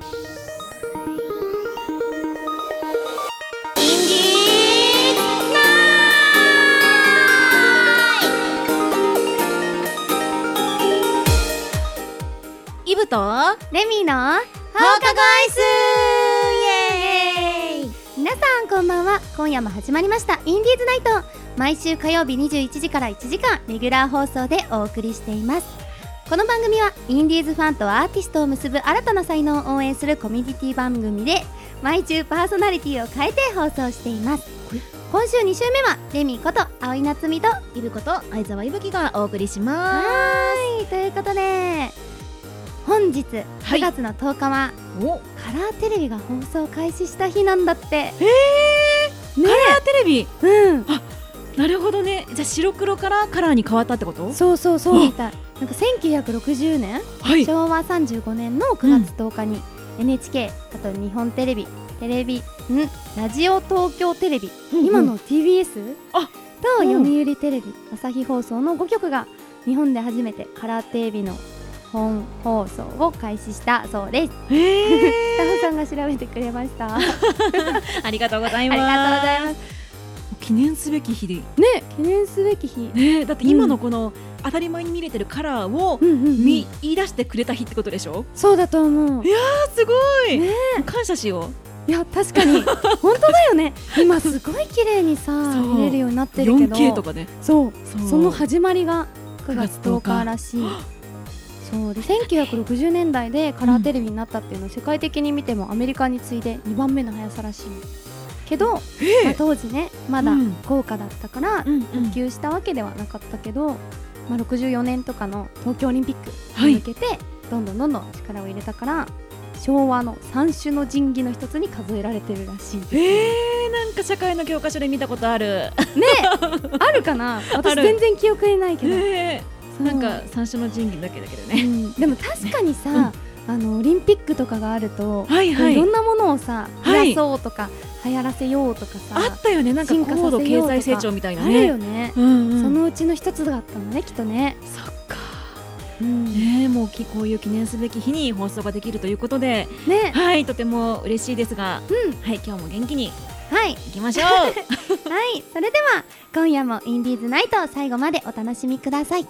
イブとレミの放課後アイス、イエーイ。皆さんこんばんは。今夜も始まりましたインディーズナイト。毎週火曜日21時から1時間レギュラー放送でお送りしています。この番組はインディーズファンとアーティストを結ぶ新たな才能を応援するコミュニティ番組で、毎週パーソナリティを変えて放送しています。今週2週目はレミこと葵夏美とイブこと相沢いぶきがお送りします。 はい、ということで本日9月の10日は、カラーテレビが放送開始した日なんだって。 カラーテレビ、 あ、 なるほどね。じゃあ白黒からカラーに変わったってこと？ そうそうそうみたい。なんか1960年、昭和35年の9月10日に NHK、あと日本テレビ、ラジオ東京テレビ、今の TBS と読売テレビ、朝日放送の5局が日本で初めてカラーテレビの本放送を開始したそうです。スタッフさんが調べてくれました。 ありがとうございます。 ありがとうございます。 記念すべき日でね、記念すべき日ね。だって今のこの当たり前に見れてるカラーを見出してくれた日ってことでしょ？ そうだと思う。 いやーすごい、感謝しよう。いや確かに本当だよね。今すごい綺麗にさ見れるようになってるけど、 4K とかね。 その始まりが9月10日らしい。そうで、1960年代でカラーテレビになったっていうのは世界的に見てもアメリカに次いで2番目の速さらしいけど、当時ねまだ高価だったから普及したわけではなかったけど、64年とかの東京オリンピックに向けてどんどん力を入れたから、昭和の三種の神器の一つに数えられてるらしいです。 なんか社会の教科書で見たことあるね。 あるかな。私全然記憶にないけど、 なんか三種の神器だけどね、 でも確かにさ、オリンピックとかがあると、いろんなものをさ増やそうとか、流行らせようとかさあったよね。なんか高度経済成長みたいなね、 あるよね。そのうちの一つだったのね、きっとね。 そっか、もうこういう記念すべき日に放送ができるということで、はい、とても嬉しいですが、はい、今日も元気にいきましょう。 はい、それでは今夜もインディーズナイト、最後までお楽しみください。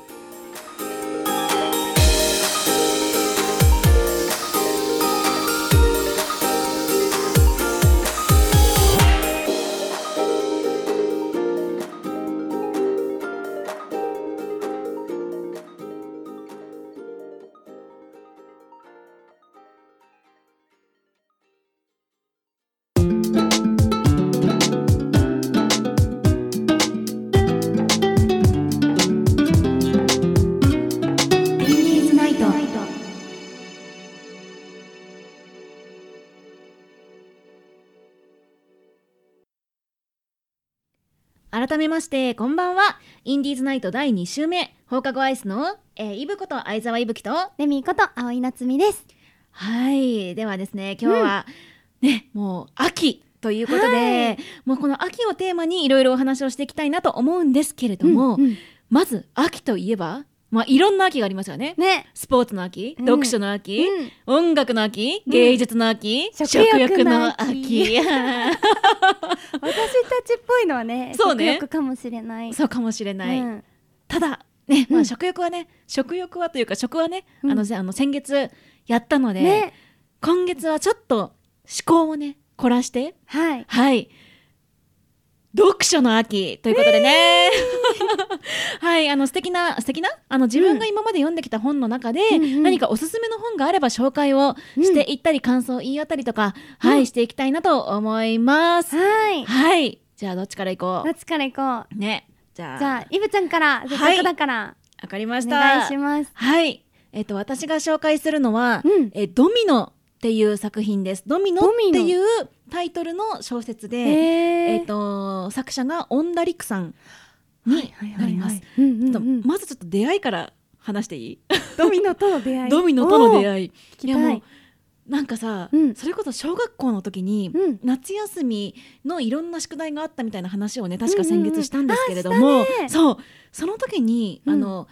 改めましてこんばんは。インディーズナイト第2週目、放課後アイスの、イブこと相沢いぶきとレミこと葵夏美です。 はい、ではですね、今日は、もう秋ということで、もうこの秋をテーマにいろいろお話をしていきたいなと思うんですけれども、まず秋といえば、いろんな秋がありますよね。スポーツの秋、読書の秋、音楽の秋、芸術の秋、食欲の秋。 私たちっぽいのはね、食欲かもしれない。 そうかもしれない。ただね、食欲はというか食はね、先月やったので、今月はちょっと思考をね凝らして、読書の秋ということでね、はい、素敵な自分が今まで読んできた本の中で、何かおすすめの本があれば紹介をしていったり、感想を言い合ったりとか、していきたいなと思います。じゃあどっちからいこうね。じゃあイブちゃんから、せっかくだからわかりました。 お願いします。 私が紹介するのは、ドミノっていう作品です。ドミノっていうタイトルの小説で、作者が恩田陸さんになります。まずちょっと出会いから話していい？ ドミノとの出会い。 ドミノとの出会い。 聞きたい。 なんかさ、それこそ小学校の時に、夏休みのいろんな宿題があったみたいな話をね、確か先月したんですけれども、その時に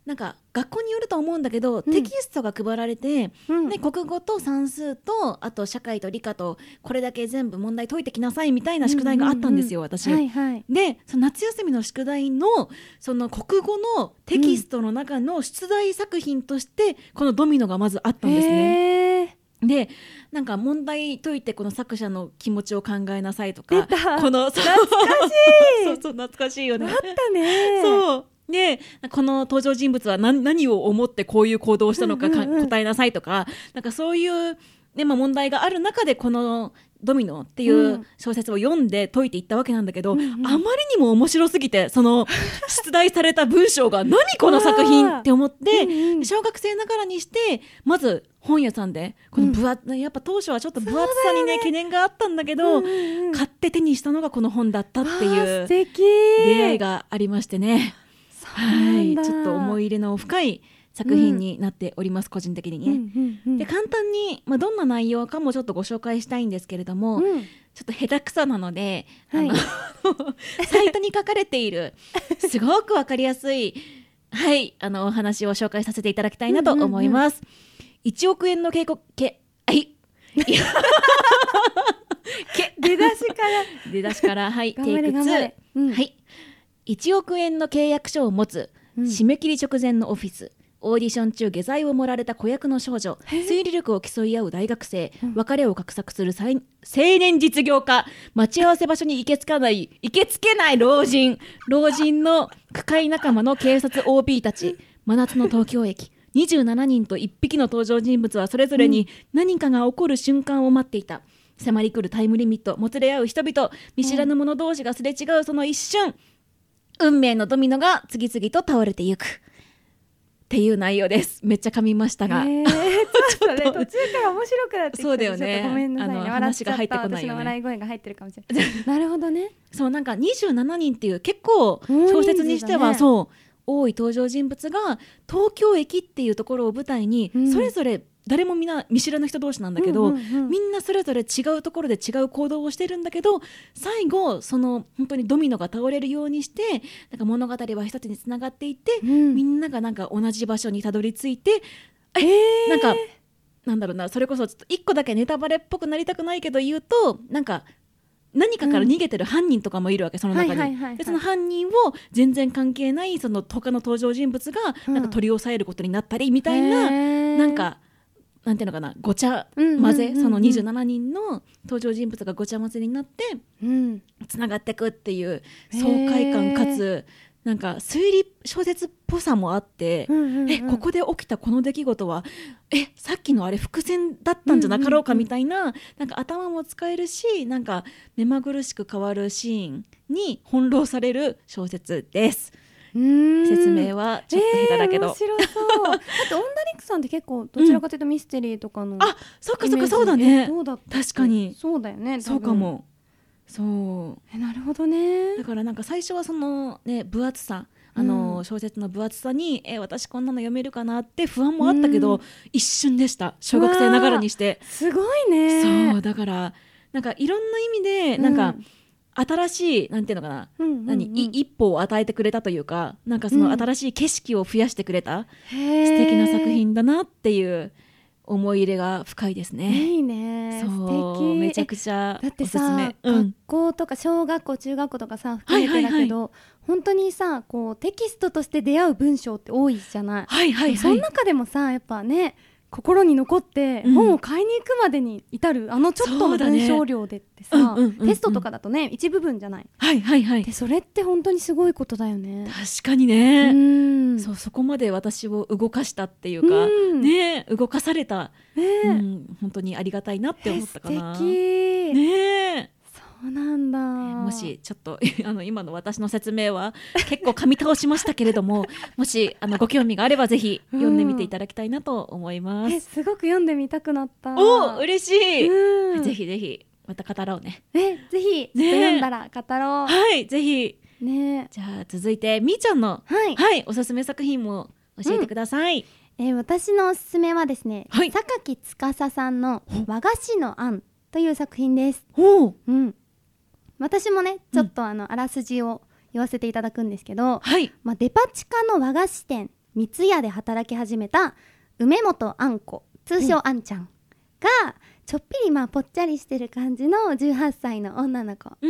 なんか学校によると思うんだけど、 うんテキストが配られて、 うんで国語と算数とあと社会と理科とこれだけ全部問題解いてきなさいみたいな宿題があったんですよ、私。 はいはい。 でその夏休みの宿題のその国語のテキストの中の出題作品としてこのドミノがまずあったんですね。 へーでなんか問題解いてこの作者の気持ちを考えなさいとか、 出たこの懐かしいそうそう懐かしいよね。 あったね。 そうでこの登場人物は何を思ってこういう行動をしたのか、 うんうんうん答えなさいとか、なんかそういう、ね問題がある中でこのドミノっていう小説を読んで解いていったわけなんだけど、 うんうん、 あまりにも面白すぎてその出題された文章が何この作品って思って、 うんうん、 小学生ながらにしてまず本屋さんでこのやっぱ当初はちょっと分厚さにね懸念があったんだけど、買って手にしたのがこの本だったっていう素敵出会いがありましてね。はい、ちょっと思い入れの深い作品になっております、個人的にね。で簡単に、どんな内容かもちょっとご紹介したいんですけれども、ちょっと下手くそなので、 はい、 サイトに書かれているすごくわかりやすい、はい、お話を紹介させていただきたいなと思います。1億円の出だしからはいテイク2、はい、1億円の契約書を持つ、締め切り直前のオフィス、オーディション中下剤を盛られた子役の少女、推理力を競い合う大学生、別れを画策する青年実業家、待ち合わせ場所に行けつけない老人の区会仲間の警察 OB たち、真夏の東京駅、27人と1匹の登場人物はそれぞれに何かが起こる瞬間を待っていた。迫り来るタイムリミット、もつれ合う人々、見知らぬ者同士がすれ違うその一瞬、運命のドミノが次々と倒れていくっていう内容です。めっちゃ噛みましたが、 ちょっとね途中から面白くなってきた。 そうだよね、 ごめんなさいね、 話が入ってこないよね。 私の笑い声が入ってるかもしれないなるほどね。 そうなんか27人っていう結構小説にしては、ね、そう多い登場人物が東京駅っていうところを舞台に、それぞれ誰もみんな見知らぬ人同士なんだけど、みんなそれぞれ違うところで違う行動をしてるんだけど、最後その本当にドミノが倒れるようにしてなんか物語は一つにつながっていって、みんながなんか同じ場所にたどり着いて、なんかなんだろうな、それこそちょっと一個だけネタバレっぽくなりたくないけど言うと、なんか何かから逃げてる犯人とかもいるわけ、その中に。でその犯人を全然関係ないその他の登場人物がなんか取り押さえることになったりみたいな、なんかなんていうのかな、ごちゃ混ぜ、その27人の登場人物がごちゃ混ぜになってつながっていくっていう爽快感かつなんか推理小説っぽさもあって、ここで起きたこの出来事はさっきのあれ伏線だったんじゃなかろうかみたいな、なんか頭も使えるし、なんか目まぐるしく変わるシーンに翻弄される小説です。説明はちょっと下手だけど、 面白そうだってオンダリックさんって結構どちらかというとミステリーとかの、 あ、そっかそっか、そうだね、 確かにそうだよね、 そうかも。そうなるほどね。 だからなんか最初はそのね分厚さ、小説の分厚さに私こんなの読めるかなって不安もあったけど、一瞬でした、小学生ながらにして。 すごいね。 そうだからなんかいろんな意味でなんか、新しいなんていうのかな、一歩を与えてくれたというか、なんかその新しい景色を増やしてくれた、素敵な作品だなっていう思い入れが深いですね。 いいね、素敵。 めちゃくちゃおすすめ。だってさ、 学校とか小学校中学校とかさ含めてだけど、本当にさこうテキストとして出会う文章って多いじゃない。その中でもさやっぱね心に残って本を買いに行くまでに至る、ちょっとの文章量でってさ、テストとかだとね一部分じゃない。でそれって本当にすごいことだよね。 確かにね。そこまで私を動かしたっていうか、動かされた、本当にありがたいなって思ったかな。 素敵ね。そうなんだ。 もしちょっと今の私の説明は結構噛み倒しましたけれどももしご興味があればぜひ読んでみていただきたいなと思います。 すごく読んでみたくなった。 お、嬉しい。ぜひぜひまた語ろうね。 ぜひ読んだら語ろう。 はい、ぜひね。 じゃあ続いてみーちゃんのおすすめ作品も教えてください。 私のおすすめはですね、榊司さんの和菓子のあんという作品です。私もねちょっとあらすじを言わせていただくんですけど、デパ地下の和菓子店三ツ矢で働き始めた梅本あんこ、通称あんちゃんがちょっぴりぽっちゃりしてる感じの18歳の女の子です。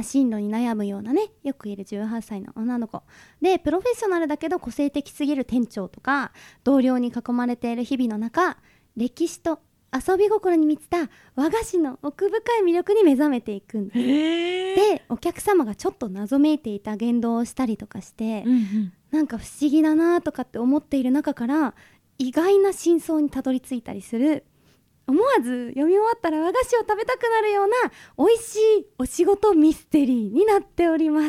進路に悩むようなね、よくいる18歳の女の子で、プロフェッショナルだけど個性的すぎる店長とか同僚に囲まれている日々の中、歴史と遊び心に満ちた和菓子の奥深い魅力に目覚めていくんです。で、お客様がちょっと謎めいていた言動をしたりとかして、なんか不思議だなとかって思っている中から意外な真相にたどり着いたりする、思わず読み終わったら和菓子を食べたくなるような美味しいお仕事ミステリーになっております。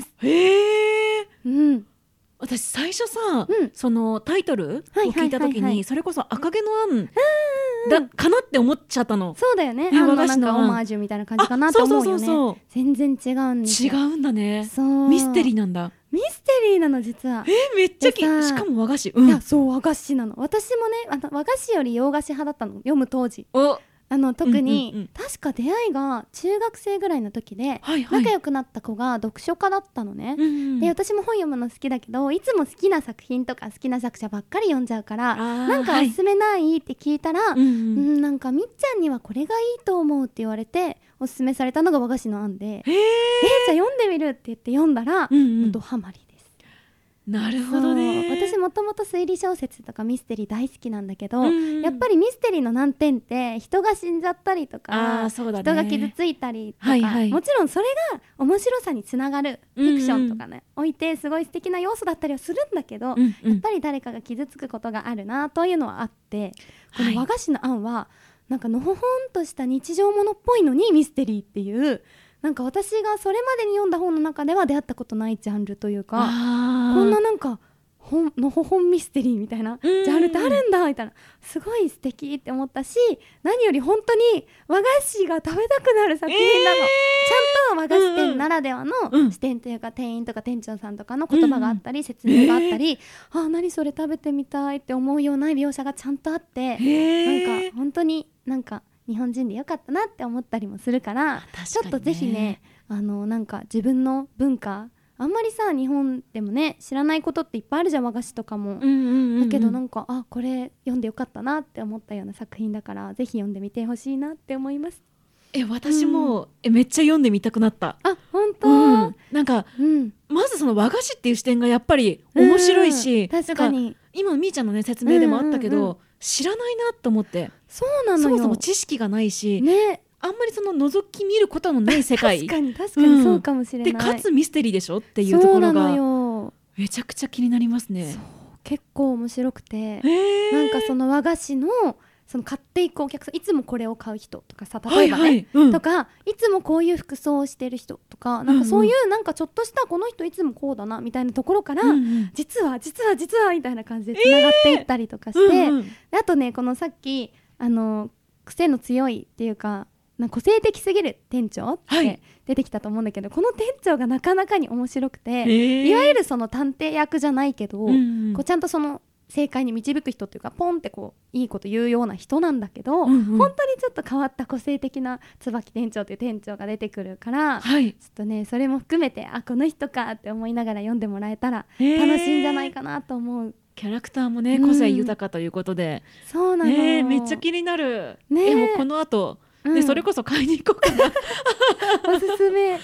私最初さ、そのタイトルを聞いた時に、それこそ赤毛のアンかなって思っちゃったの。 そうだよね、和菓子のオマージュみたいな感じかなって思うよね。全然違うんですよ。 違うんだね。ミステリーなんだ。 ミステリーなの実は。 めっちゃしかも和菓子。 いや、そう和菓子なの。私もね、和菓子より洋菓子派だったの、読む当時。特に、確か出会いが中学生ぐらいの時で、仲良くなった子が読書家だったのね。で、私も本読むの好きだけど、いつも好きな作品とか好きな作者ばっかり読んじゃうから、なんかおすすめないって聞いたら、なんかみっちゃんにはこれがいいと思うって言われておすすめされたのが和菓子の案で、じゃあ読んでみるって言って読んだら、ドハマり。 なるほどね。 私もともと推理小説とかミステリー大好きなんだけど、やっぱりミステリーの難点って人が死んじゃったりとか、人が傷ついたりとか、もちろんそれが面白さにつながるフィクションとかね、置いてすごい素敵な要素だったりはするんだけど、やっぱり誰かが傷つくことがあるなというのはあって、この和菓子の案はなんかのほほんとした日常ものっぽいのにミステリーっていう、なんか私がそれまでに読んだ本の中では出会ったことないジャンルというか、こんななんかのほほんミステリーみたいなジャンルってあるんだみたいな、すごい素敵って思ったし、何より本当に和菓子が食べたくなる作品なの。ちゃんと和菓子店ならではの視点というか、店員とか店長さんとかの言葉があったり、説明があったり、何それ食べてみたいって思うような描写がちゃんとあって、なんか本当になんか日本人でよかったなって思ったりもするから、ちょっとぜひね、なんか自分の文化、あんまりさ日本でもね知らないことっていっぱいあるじゃん、和菓子とかも。だけどなんかこれ読んでよかったなって思ったような作品だから、ぜひ読んでみてほしいなって思います。 私も、めっちゃ読んでみたくなった。 本当、 なんか、まずその和菓子っていう視点がやっぱり面白いし、 確かに今のみーちゃんのね説明でもあったけど、知らないなと思って。 そうなのよ。 そもそも知識がないし、あんまりその覗き見ることのない世界。 確かにそうかもしれない。 でかつミステリーでしょっていうところがめちゃくちゃ気になりますね。 結構面白くて、なんかその和菓子のその買っていくお客さん、いつもこれを買う人とかさ、例えばね、とかいつもこういう服装をしてる人とか、なんかそういうなんかちょっとしたこの人いつもこうだなみたいなところから、実はみたいな感じでつながっていったりとかして、あとね、このさっき癖の強いっていうか、個性的すぎる店長って出てきたと思うんだけど、この店長がなかなかに面白くて、いわゆるその探偵役じゃないけど、こうちゃんとその正解に導く人っていうか、ポンってこういいこと言うような人なんだけど、本当にちょっと変わった個性的な椿店長っていう店長が出てくるから、ちょっとねそれも含めてこの人かって思いながら読んでもらえたら楽しいんじゃないかなと思う。 キャラクターもね個性豊かということで、 そうなの、 めっちゃ気になる。もうこの後それこそ買いに行こうかな。 おすすめ。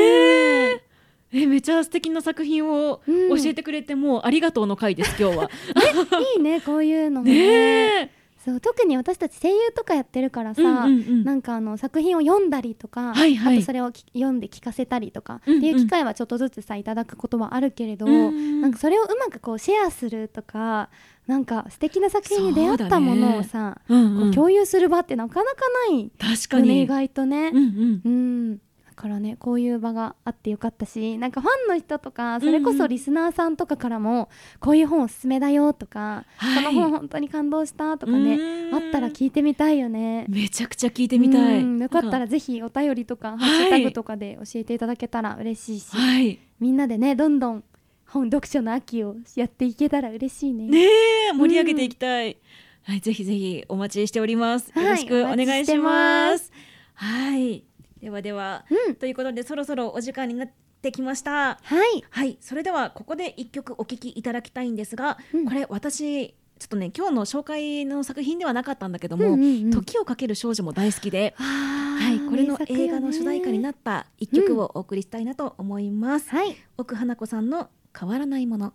めちゃ素敵な作品を教えてくれて、もうありがとうの回です今日は。 いいねこういうのもね。そう特に私たち声優とかやってるからさ、なんか作品を読んだりとか、あとそれを読んで聞かせたりとかっていう機会はちょっとずつさいただくことはあるけれど、なんかそれをうまくこうシェアするとか、なんか素敵な作品に出会ったものをさ、こう共有する場ってなかなかないよね、意外とね。だからね、こういう場があってよかったし、なんかファンの人とかそれこそリスナーさんとかからも、こういう本おすすめだよとか、この本本当に感動したとかね、あったら聞いてみたいよね。 めちゃくちゃ聞いてみたい。 よかったらぜひお便りとかハッシュタグとかで教えていただけたら嬉しいし、みんなでねどんどん本読書の秋をやっていけたら嬉しいね。 盛り上げていきたい。ぜひぜひお待ちしております。よろしくお願いします。では、ということでそろそろお時間になっってきました。 はい、 はい、それではここで一曲お聴きいただきたいんですが、これ私ちょっとね今日の紹介の作品ではなかったんだけども、時をかける少女も大好きで、はい、これの映画の主題歌になった一曲をお送りしたいなと思います。奥花子さんの変わらないもの。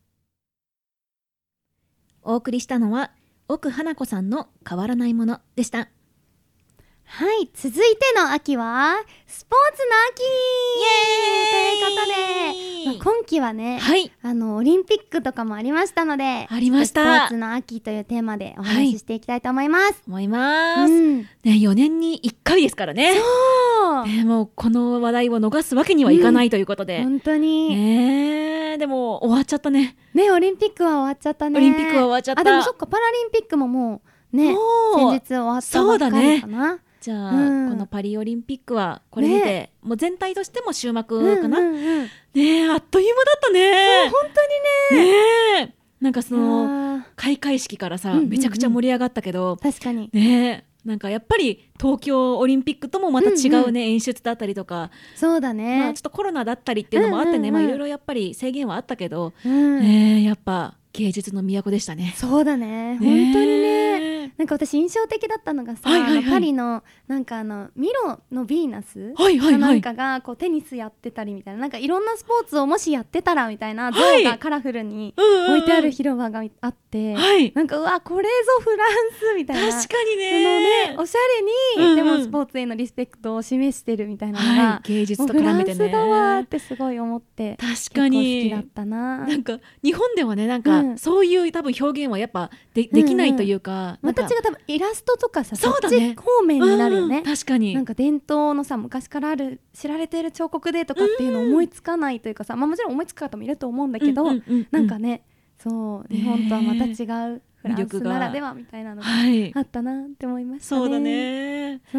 お送りしたのは奥花子さんの変わらないものでした。 はい、続いての秋はスポーツの秋ということで、今期はね、オリンピックとかもありましたので、 ありました。 スポーツの秋というテーマでお話ししていきたいと思います。 ね、4年に1回ですからね。そう、ね、もうこの話題を逃すわけにはいかないということで、 本当に、 でも終わっちゃったね。 オリンピックは終わっちゃったね。 オリンピックは終わっちゃった。 でもそっか、パラリンピックももうね、先日終わったばっかりかな。 じゃあ、このパリオリンピックはこれにて、もう全体としても終幕かな。ねえ、あっという間だったね。 本当にね。 なんかその開会式からさ、めちゃくちゃ盛り上がったけど、 確かにね、なんかやっぱり東京オリンピックともまた違うね、演出だったりとか、 そうだね、 ちょっとコロナだったりっていうのもあってね、いろいろやっぱり制限はあったけど、やっぱ芸術の都でしたね。 そうだね、本当にね。なんか私印象的だったのがさ、パリのなんかミロのヴィーナスなんかがこうテニスやってたりみたいな、なんかいろんなスポーツをもしやってたらみたいな像がカラフルに置いてある広場があって、なんかうわこれぞフランスみたいな、 確かにね、 そのねおしゃれに、でもスポーツへのリスペクトを示してるみたいなのが、 芸術と絡めてね、 フランスだわってすごい思って、 確かに結構好きだったな。 なんか日本ではね、なんかそういう多分表現はやっぱできないというか、 また違う、多分イラストとかさ、そっち方面になるよね。 確かに、 なんか伝統のさ、昔からある知られている彫刻でとかっていうのを思いつかないというかさ、もちろん思いつく方もいると思うんだけど、なんかね、そう日本とはまた違うフランスならではみたいなのがあったなって思いましたね。 そうだね。そう、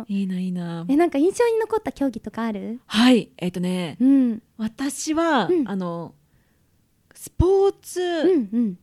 いいな、いいな。 なんか印象に残った競技とかある？ はい、私はスポーツ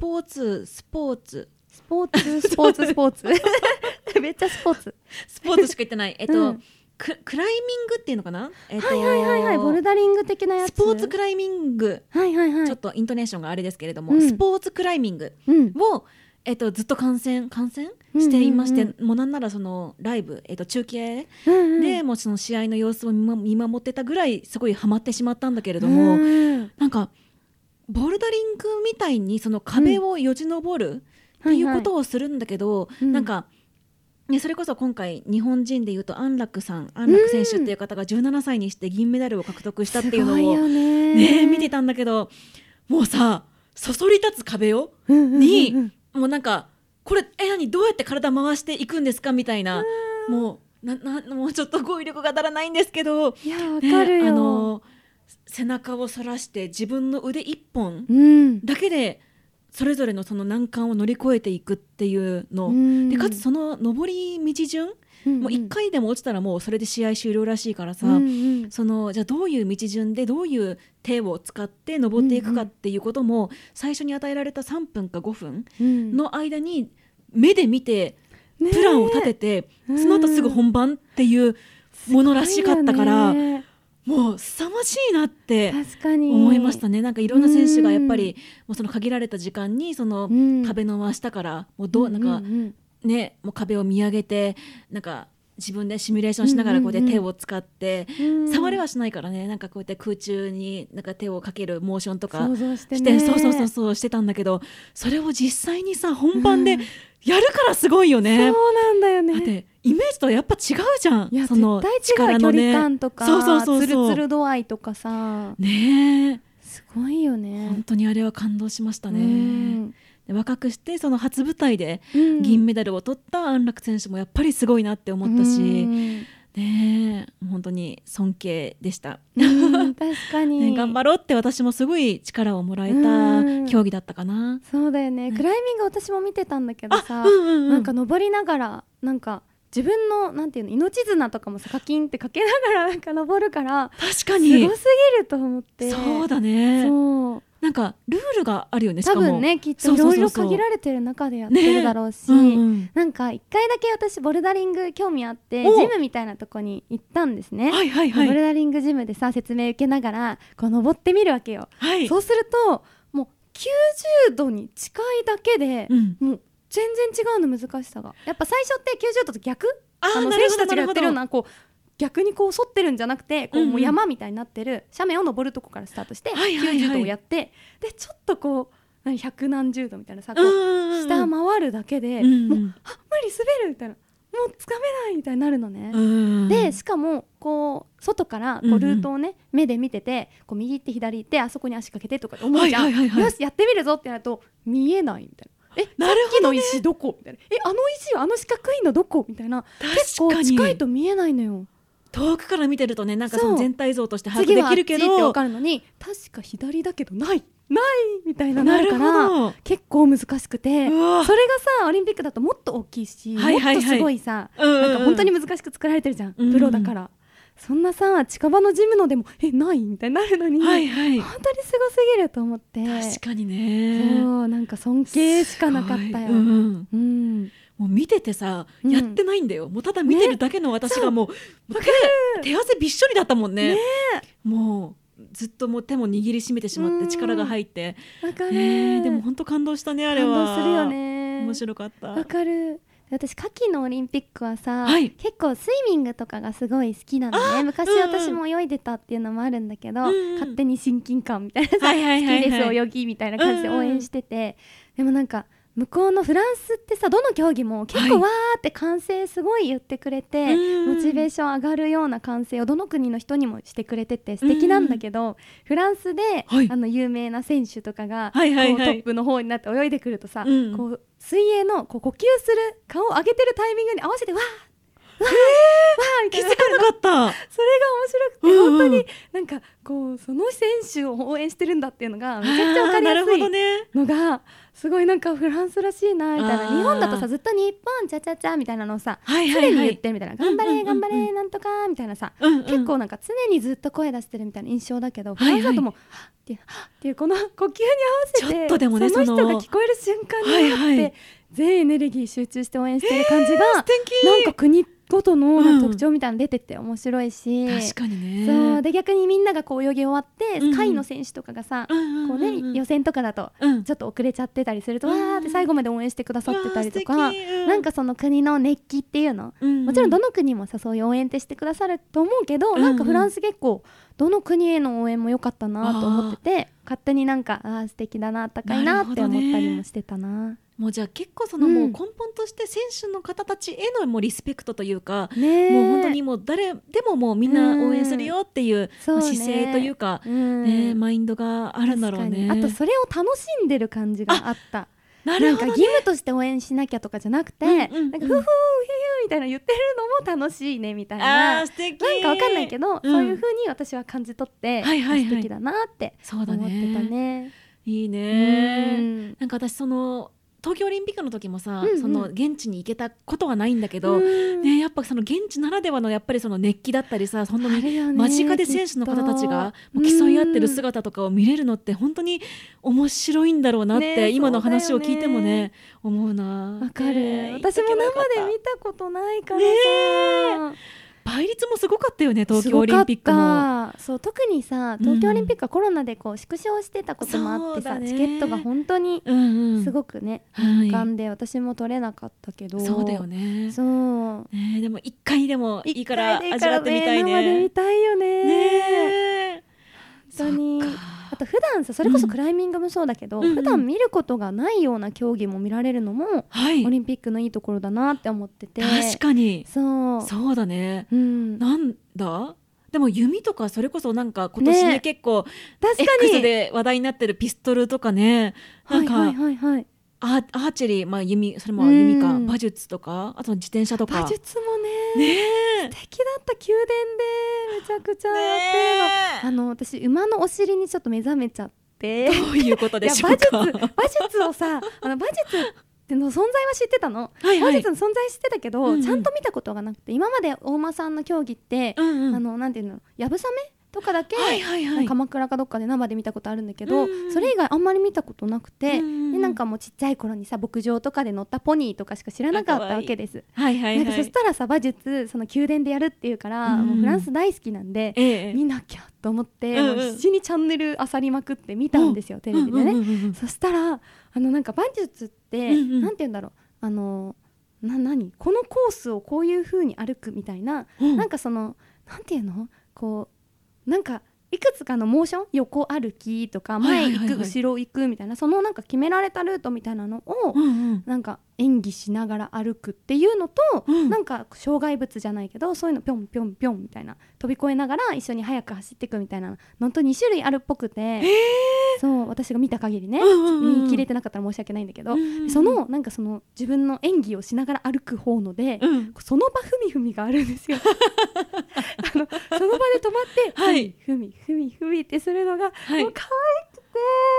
めっちゃスポーツしか言ってない。クライミングっていうのかな、 ボルダリング的なやつ、 スポーツクライミング、ちょっとイントネーションがあれですけれども、スポーツクライミングを、ずっと観戦していまして、もうなんならそのライブ、中継でもうその試合の様子を見守ってたぐらいすごいハマってしまったんだけれども、なんかボルダリングみたいにその壁をよじ登るっていうことをするんだけど、なんかね、それこそ今回日本人でいうと安楽選手っていう方が17歳にして銀メダルを獲得したっていうのを、見てたんだけど、もうさ、そそり立つ壁をにもうなんかこれどうやって体回していくんですかみたいな、もうちょっと語彙力が足らないんですけど、 いやわかるよ、 背中を反らして自分の腕一本だけでそれぞれのその難関を乗り越えていくっていうので、かつその上り道順、もう1回でも落ちたらもうそれで試合終了らしいからさ、そのじゃあどういう道順でどういう手を使って登っていくかっていうことも、最初に与えられた3分か5分の間に目で見てプランを立てて、その後すぐ本番っていうものらしかったから、もう凄まじいなって思いましたね。なんかいろんな選手がやっぱりもうその限られた時間にその壁の真下からもうなんかね、もう壁を見上げて、なんか自分でシミュレーションしながらこうやって手を使って、触れはしないからね、なんかこうやって空中になんか手をかけるモーションとかして、そうしてたんだけど、それを実際にさ本番でやるからすごいよね。 そうなんだよね。 だってイメージとやっぱ違うじゃん。 いやその絶対違う、距離感とかツルツル度合いとかさ、 ね、 すごいよね。 本当にあれは感動しましたね。若くしてその初舞台で銀メダルを取った安楽選手もやっぱりすごいなって思ったし、ね、本当に尊敬でした。 確かに、 ね、頑張ろうって私もすごい力をもらえた競技だったかな。 そうだよね、クライミング私も見てたんだけどさ、なんか登りながらなんか自分のなんていうの、命綱とかもさカキンってかけながらなんか登るから、 確かにすごすぎると思って。 そうだね。 そうなんかルールがあるよね。しかも多分ねきっといろいろ限られてる中でやってるだろうし、なんか一回だけ私ボルダリング興味あってジムみたいなとこに行ったんですね。 はいはいはい、 ボルダリングジムでさ説明受けながらこう登ってみるわけよ、はい、そうするともう90度に近いだけで、もう全然違うの難しさが。やっぱ最初って90度と逆、選手たちがやってるようなこう逆にこう沿ってるんじゃなくてこうもう山みたいになってる斜面を登るとこからスタートして90度をやって、でちょっとこう100何十度みたいなさこう下回るだけでもう無理滑るみたいな、もうつかめないみたいになるのね。でしかもこう外からこうルートをね目で見ててこう右行って左行ってあそこに足かけてとか思うじゃん、よしやってみるぞってなると見えないみたいな。さっきの石どこみたいな、あの石はあの四角いのどこみたいな。結構近いと見えないのよ。 遠くから見てるとねなんかその全体像として把握できるけど、 次はあっちって分かるのに確か左だけどないみたいななるから結構難しくて、それがさオリンピックだともっと大きいし、もっとすごいさ、なんか本当に難しく作られてるじゃん、プロだから。そんなさ近場のジムのでもないみたいになるのに、本当にすごすぎると思って。 確かにね。 そうなんか尊敬しかなかったよ。 もう見ててさ、やってないんだよ。もうただ見てるだけの私がもう手汗びっしょりだったもんね。もうずっともう手も握りしめてしまって力が入って、でも本当感動したね。あれは感動するよね。 面白かった。 わかる。私夏季のオリンピックはさ、結構スイミングとかがすごい好きなのね。昔私も泳いでたっていうのもあるんだけど、勝手に親近感みたいなさ、好きです泳ぎみたいな感じで応援してて、でもなんか向こうのフランスってさどの競技も結構わーって歓声すごい言ってくれて、モチベーション上がるような歓声をどの国の人にもしてくれてて素敵なんだけど、フランスで、有名な選手とかが、こうトップの方になって泳いでくるとさ、こう水泳のこう呼吸する顔を上げてるタイミングに合わせてわー気づかなかった。 それが面白くて、本当になんかこうその選手を応援してるんだっていうのがめちゃくちゃ分かりやすいのがすごいなんかフランスらしいなみたいな。日本だとさずっと日本チャチャチャみたいなのをさ常に言ってるみたいな、頑張れ頑張れなんとかみたいなさ、結構なんか常にずっと声出してるみたいな印象だけど、フランスだともうっていうこの呼吸に合わせてその人が聞こえる瞬間になって全エネルギー集中して応援してる感じがなんか国ごとの特徴みたいなの出てて面白いし、 確かにね。 そうで逆にみんながこう泳ぎ終わって下位の選手とかがさこうね予選とかだとちょっと遅れちゃってたりするとわーって最後まで応援してくださってたりとか、なんかその国の熱気っていうの、もちろんどの国もさそういう応援ってしてくださると思うけど、なんかフランス結構どの国への応援も良かったなと思ってて、勝手になんか素敵だな、高いなって思ったりもしてたな。 もうじゃあ結構そのもう根本として選手の方たちへのもうリスペクトというか、もう本当にもう誰でももうみんな応援するよっていう姿勢というか、マインドがあるんだろうね。 あとそれを楽しんでる感じがあった。なんか義務として応援しなきゃとかじゃなくて、なんかフーフーヒューヒューみたいな言ってるのも楽しいねみたいな、 素敵。 なんかわかんないけど、そういう風に私は感じ取って、素敵だなって思ってたね。 いいね。なんか私その東京オリンピックの時もさ、その現地に行けたことはないんだけど、やっぱその現地ならではのやっぱりその熱気だったりさ、そんなに間近で選手の方たちが競い合ってる姿とかを見れるのって本当に面白いんだろうなって、今の話を聞いてもね思うな。 わかる。私も生で見たことないからさ。 倍率もすごかったよね、東京オリンピックも。 そう特にさ東京オリンピックはコロナでこう縮小してたこともあってさ、チケットが本当にすごくね敏感で、私も取れなかったけど。 そうだよね。 そうでも一回でもいいから味わってみたいね。 生で見たいよね。本当に。あと普段さそれこそクライミングもそうだけど、普段見ることがないような競技も見られるのも、オリンピックのいいところだなって思ってて。 確かにそうだね。なんだでも弓とかそれこそなんか今年ね結構 X で話題になってるピストルとかね、なんかアーチェリー、弓、それも弓か、馬術とか、あと自転車とか。 馬術もね素敵だった。宮殿でめちゃくちゃやってるの。私馬のお尻にちょっと目覚めちゃって。 どういうことでしょうか。 馬術をさ馬術っての存在は知ってたの。馬術の存在知ってたけど、ちゃんと見たことがなくて、今まで大間さんの競技って、なんていうの、やぶさめとかだけ、 はいはいはい、 鎌倉かどっかで生で見たことあるんだけど、 うんうん、 それ以外あんまり見たことなくて、 うんうん、 でなんかもうちっちゃい頃にさ牧場とかで乗ったポニーとかしか知らなかったわけです。 はいはいはい、 なんかそしたらさ馬術その宮殿でやるっていうから、もうフランス大好きなんで、見なきゃと思って、もう必死にチャンネル漁りまくって見たんですよ、テレビでね、そしたらなんか馬術って、なんて言うんだろう、何このコースをこういう風に歩くみたいな、なんかそのなんていうの、こうなんかいくつかのモーション、横歩きとか前行く、後ろ行くみたいな、そのなんか決められたルートみたいなのを、なんか演技しながら歩くっていうのと、なんか障害物じゃないけどそういうのぴょんぴょんぴょんみたいな飛び越えながら一緒に速く走っていくみたいなのと2種類あるっぽくて、そう私が見た限りね、見切れてなかったら申し訳ないんだけど、そのなんかその自分の演技をしながら歩く方ので、その場ふみふみがあるんですよその場で止まって、はい、ふみふみふみってするのが、はい、もう可愛くて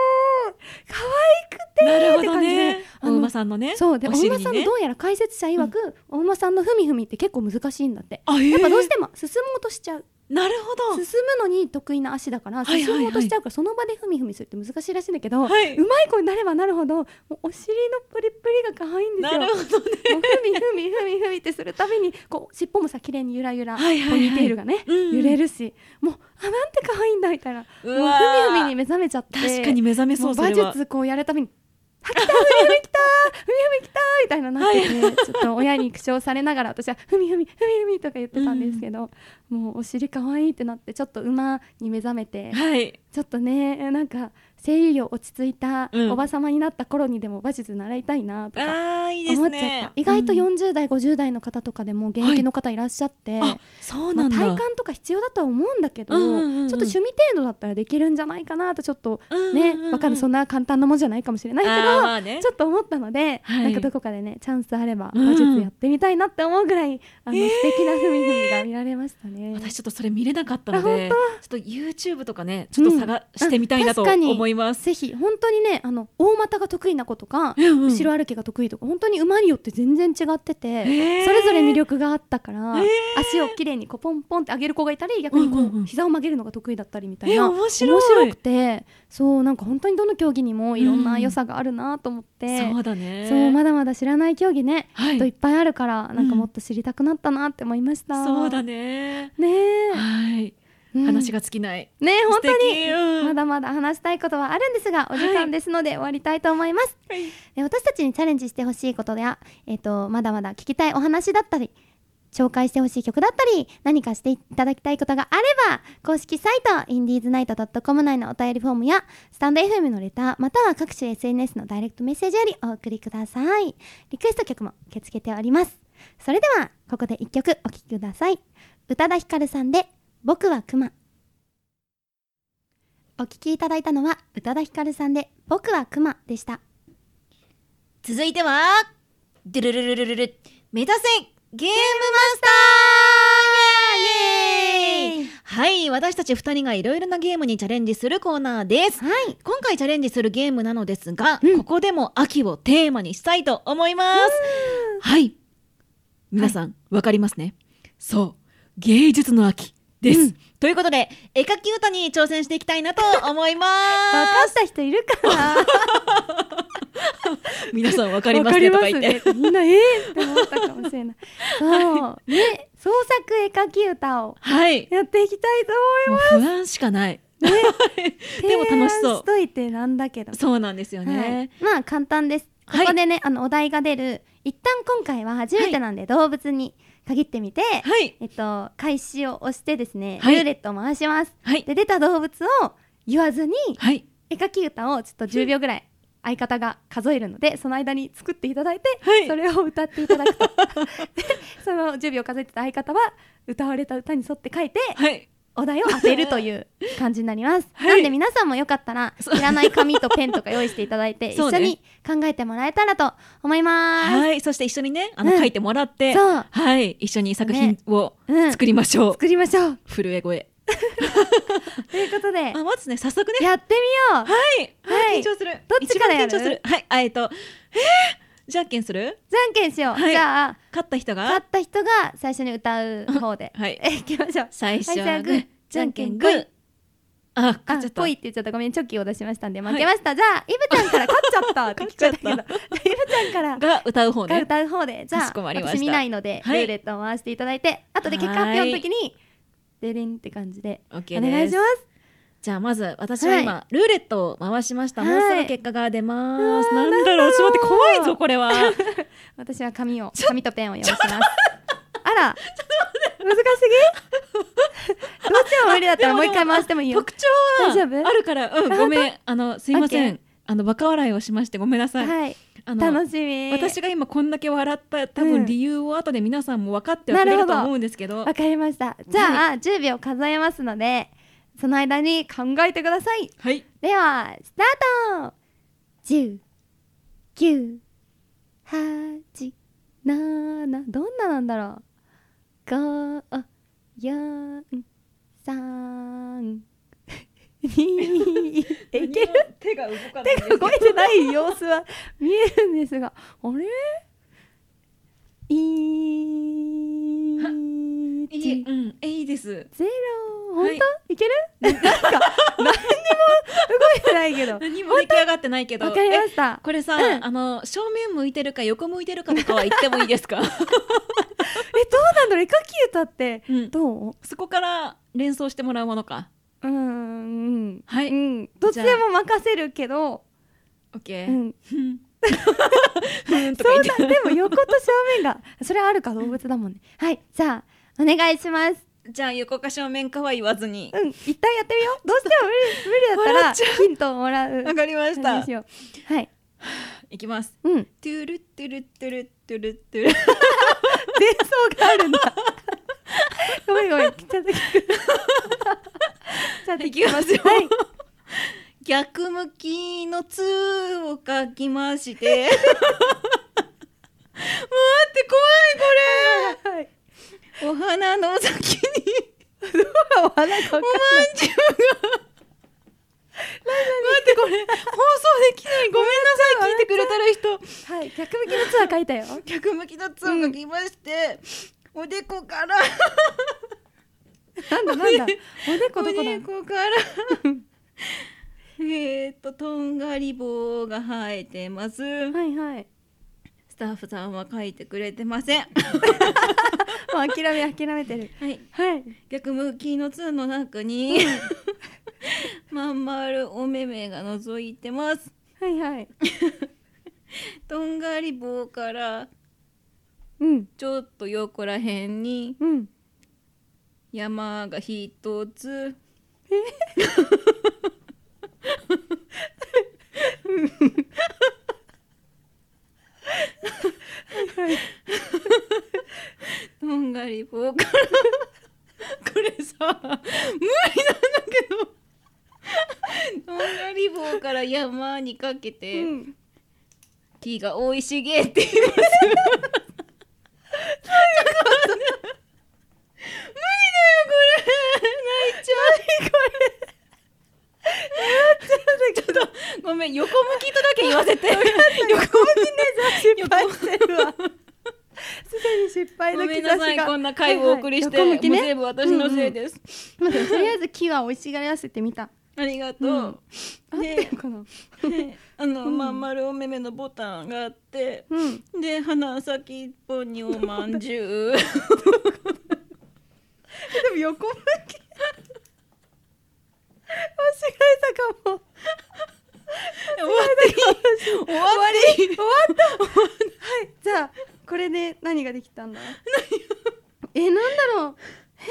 なるほどね、お馬さんのね、 そうで、お馬さんのどうやら解説者曰く、お馬さんのふみふみって結構難しいんだって、やっぱどうしても進もうとしちゃう。 なるほど、 進むのに得意な足だから進もうとしちゃうから、その場でふみふみするって難しいらしいんだけど、うまい子になればなるほどもうお尻のプリプリが可愛いんですよ。 なるほどね、もうふみふみふみふみってするたびにこう尻尾もさ綺麗にゆらゆら、ポニーテールがね、揺れるし、もうなんて可愛いんだみたいな、もうふみふみに目覚めちゃって、 確かに目覚めそう、それは馬術こうやるたびに来たふみふみ来たふみふみ来たみたいななってて、ちょっと親に苦笑されながら私はふみふみふみふみとか言ってたんですけど、もうお尻可愛いってなって、ちょっと馬に目覚めて、ちょっとねなんか声優業落ち着いたおばさまになった頃にでも馬術習いたいなとか思っちゃった。意外と40代50代の方とかでも現役の方いらっしゃって、 そうなんだ、 体幹とか必要だとは思うんだけど、ちょっと趣味程度だったらできるんじゃないかなと、ちょっとね、わかんない、そんな簡単なもんじゃないかもしれないけど、ちょっと思ったので、なんかどこかでねチャンスあれば馬術やってみたいなって思うぐらい、素敵なふみふみが見られましたね。 私ちょっとそれ見れなかったので、ちょっと YouTube とかねちょっと探してみたいなと思います。 ぜひ本当にね、大股が得意な子とか、後ろ歩きが得意とか、本当に馬によって全然違ってて、それぞれ魅力があったから、足をきれいにこうポンポンって上げる子がいたり、逆にこう、膝を曲げるのが得意だったりみたいな、面白くて、そうなんか本当にどの競技にもいろんな良さがあるなと思って、 そうだね、 そうまだまだ知らない競技ね、いっぱいあるから、なんかもっと知りたくなったなって思いました。 そうだね、 はい、 話が尽きないね、本当に、まだまだ話したいことはあるんですが、お時間ですので終わりたいと思います。で、私たちにチャレンジしてほしいことや、まだまだ聞きたいお話だったり、紹介してほしい曲だったり、何かしていただきたいことがあれば、公式サイト indiesnight.com 内のお便りフォームやスタンド FM のレター、または各種 SNS のダイレクトメッセージよりお送りください。リクエスト曲も受け付けております。それではここで1曲お聴きください。宇多田ヒカルさんで僕はクマ。お聴きいただいたのは宇多田ヒカルさんで僕はクマでした。 続いてはドゥルルルルルル目指せゲームマスター、イエーイ。はい、私たち2人がいろいろなゲームにチャレンジするコーナーです。今回チャレンジするゲームなのですが、ここでも秋をテーマにしたいと思います。はい、皆さんわかりますね。そう、芸術の秋です、ということで絵描き歌に挑戦していきたいなと思います分かった人いるかな皆さん分かりますねとか言って、 みんなって思ったかもしれないそうね、創作絵描き歌をやっていきたいと思います。 もう不安しかないでも楽しそう。 しといてなんだけど、 そうなんですよね、 まあ簡単です。ここでね、お題が出る、一旦今回は初めてなんで動物に限ってみて、開始を押してですね、ルーレットを回します、で出た動物を言わずに、絵描き歌をちょっと10秒ぐらい相方が数えるので、その間に作っていただいて、それを歌っていただくとその10秒数えてた相方は歌われた歌に沿って書いて、お題を当てるという感じになります、なんで皆さんもよかったらいらない紙とペンとか用意していただいて、一緒に考えてもらえたらと思います。 そして一緒にね、書いてもらって、一緒に作品を作りましょう。震え声ということで、 まずね、早速ねやってみよう。 緊張する。 どっちからやる？ じゃんけんする？ じゃんけんしよう。じゃあ勝った人が最初に歌う方でいきましょう。 最初はグー、 じゃんけんグー。あ、勝っちゃった。 ぽいって言っちゃった。ごめん、チョキを出しましたんで負けました。じゃあイブちゃんから勝っちゃったって聞こえたけどイブちゃんからが歌う方ね。 が歌う方で、じゃあかしこまりました。 私見ないので、ルーレットを回していただいて、後で結果発表の時にデレンって感じでお願いします。 じゃあまず私は今、ルーレットを回しました。もうすぐ結果が出ます。なんだろう、ちょっと待って、怖いぞこれは。 私は紙とペンを用意します。あら、難しすぎ？どうしても無理だったらもう一回回してもいいよ。 特徴はあるから、ごめん、すいません。バカ笑いをしましてごめんなさい。 はい。楽しみ。 私が今こんだけ笑った多分理由を後で皆さんも分かってはくれると思うんですけど。 わかりました。じゃあ10秒数えますので、その間に考えてください。 はい。 ではスタート。10、9、8、7、どんななんだろう。5、4、3、2、いける？ 手が動かない。 手が動いてない様子は見えるんですが、あれ？ いいです。 ゼロ。本当？いける？なんか何にも動いてないけど。 何も出来上がってないけど。 わかりました。 これさ、正面向いてるか横向いてるかとかは言ってもいいですか？ どうなんだろう。絵描き歌ってどう？ そこから連想してもらうものか。はい。 どっちでも任せるけど。 オッケー。 そうだ。でも横と正面がそれあるか動物だもんね。はい。じゃあお願いします。 じゃあ横か正面かは言わずに。 一旦やってみよう。どうしても無理だったらヒントをもらう。 わかりました。 はい。 いきます。 トゥルトゥルトゥルトゥルトゥル。 前奏があるんだ。ごめん。ちゃんといきますよ。逆向きの「つ」を書きまして。待って怖いこれ。お花の先にお花がおまんじゅうが。 待ってこれ放送できない。ごめんなさい聞いてくれてる人。 はい、逆向きの「つ」は書いたよ。 逆向きの「つ」を書きまして、おでこからなんだおでこどこだ。 おでこからとんがり棒が生えてます。 はいはい。 スタッフさんは書いてくれてません。もう諦めてる。 はい。逆向きの「つ」の中にまん丸お目目が覗いてます。 はいはい。 とんがり棒からちょっと横らへんに山が一つ。とんがり棒からこれさ無理なんだけどとんがり棒から山にかけて、木が生い茂っています。無理だよこれ。泣いちゃう。これちょっとごめん、横向きとだけ言わせて。横向きね、 じゃあ失敗してるわ。すでに失敗の兆しが。 ごめんなさい、こんな回をお送りして、もう全部私のせいです。 とりあえず木は生い茂らせてみた。 ありがとう。 合ってるかな。 まん丸お目目のボタンがあって、で鼻先一本におまんじゅう。でも横向き。間違えたかも。終わった。はい、じゃあこれで何ができたんだ。なんだろう。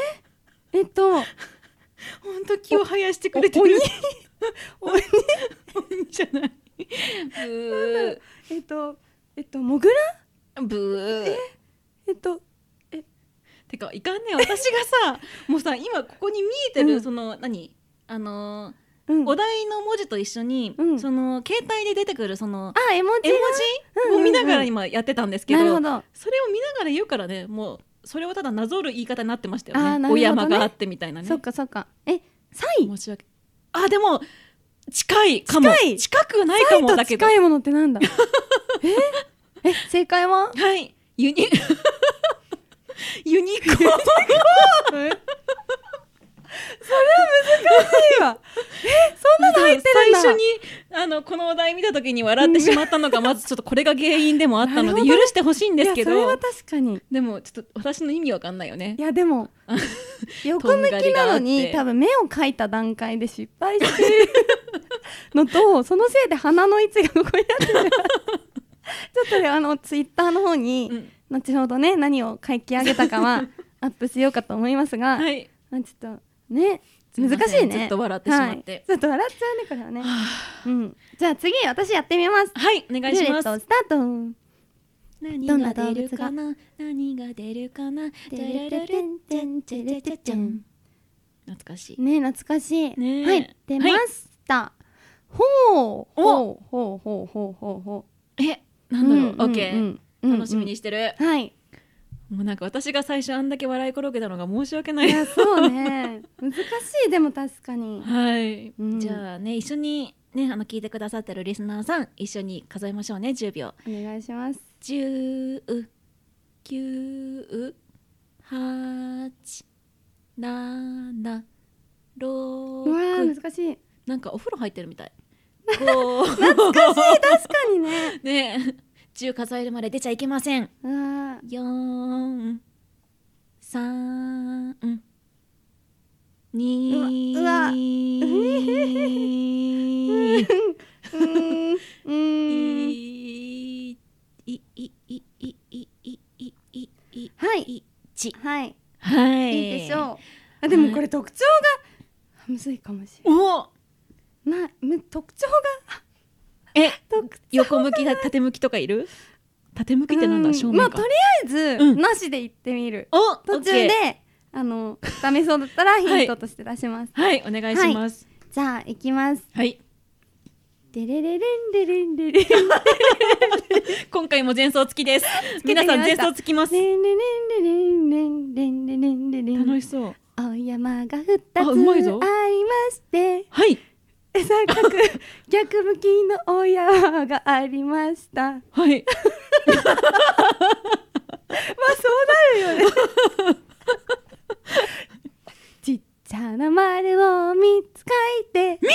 本当気を生やしてくれてる。鬼じゃない。ブー。モグラ？ ブー。てかいかんね、私がさもうさ今ここに見えてるその何お題の文字と一緒にその携帯で出てくるその絵文字を見ながら今やってたんですけど、それを見ながなるほど。 ら言うからね、もうそれをただなぞる言い方になってましたよね。お山があってみたいなね。 そっか。サイ？ 申し訳。でも近いかも。近くないかも。だけど近いものってなんだ。正解は？ はい、ユニコーン。 そいいわそんなの入ってるんだ。 最初にこのお題見た時に笑ってしまったのがまずちょっとこれが原因でもあったので許してほしいんですけど、 いやそれは確かに。 でもちょっと私の意味わかんないよね。 いやでも横向きなのに多分目を描いた段階で失敗しているのとそのせいで鼻の位置がここになってるちょっとねツイッターの方に、後ほどね何を書き上げたかはアップしようかと思いますが、 はい、 ちょっとね難しいね。 ずっと笑ってしまって、はい、 ちょっと笑っちゃうねこれはね、じゃあ次私やってみます。 はい、お願いします。 スタート。 何が出るかな、何が出るかな、懐かしいね、懐かしいね。 はい、出ました。ほうほうほうほうほうほうほう。 なんだろう、オッケー、楽しみにしてる。 はい。 もうなんか私が最初あんだけ笑い転げたのが申し訳ない。 いやそうね難しい。でも確かに。 はい、じゃあね一緒にね聞いてくださってるリスナーさん一緒に数えましょうね。10秒お願いします。 10、9、8、7、6。 うわー難しい。 なんかお風呂入ってるみたい。 懐かしい確かにね。 ね10数えるまで出ちゃいけません。4、3、2、 うわはいはいはい、 いいでしょう。でもこれ特徴がむずいかもしれない。特徴が横向き縦向きとかいる？縦向きってなんだ？正面か。 とりあえずなしで行ってみる。途中でダメそうだったらヒントとして出します。 はい、お願いします。 じゃあ行きます。 はい。 デレレレンデレンデレン。 今回も前奏付きです。皆さん前奏付きます。楽しそう。 お山が2つありまして。 はい。 逆向きのお山がありました。 はい。まあそうなるよね。ちっちゃな丸を3つ書いて。3つ？ちょ